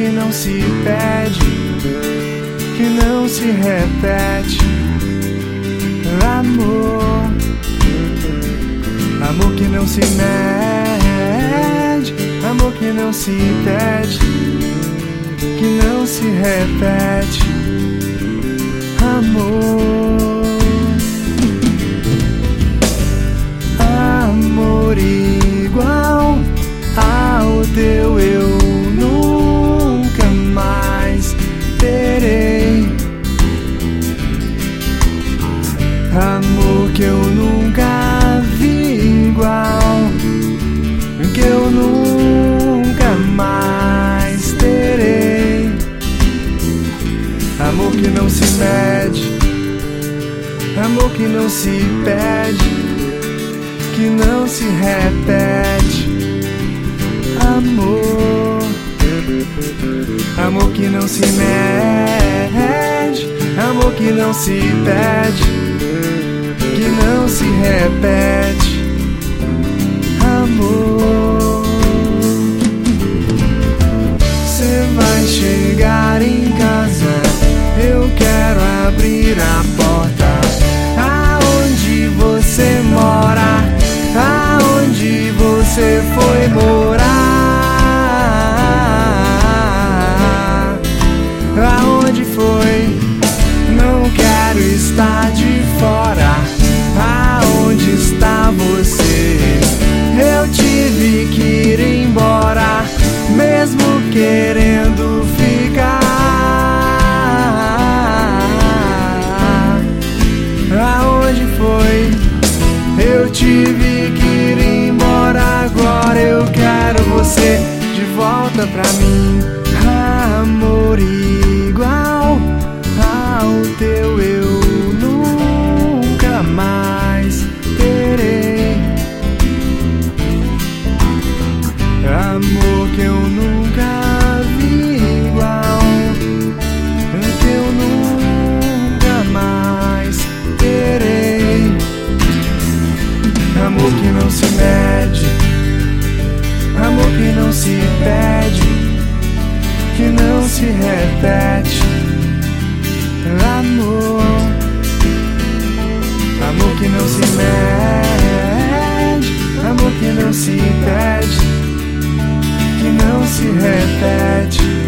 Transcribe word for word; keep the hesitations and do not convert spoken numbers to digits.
que não se pede, que não se repete. Amor, amor que não se mede, amor que não se pede, que não se repete. Amor, amor igual ao teu eu nunca mais terei. Amor que eu nunca vi igual, que eu nunca mais terei. Amor que não se mede, amor que não se pede, que não se repete. Amor, amor que não se mede, amor que não se pede, que não se repete. Amor, cê vai chegar em casa, eu quero abrir a porta. Aonde você mora, aonde você foi morar, aonde foi, não quero estar de fora. Aonde está você? Eu tive que ir embora, mesmo querendo ficar. Aonde foi? Eu tive que ir embora, agora eu quero você de volta pra mim. Amor igual ao teu eu nunca mais terei. Amor que eu nunca vi igual, que eu nunca mais terei. Amor que não se mede, amor que não se pede, que não se repete. Amor, amor que não se mede, amor que não se pede, que não se repete.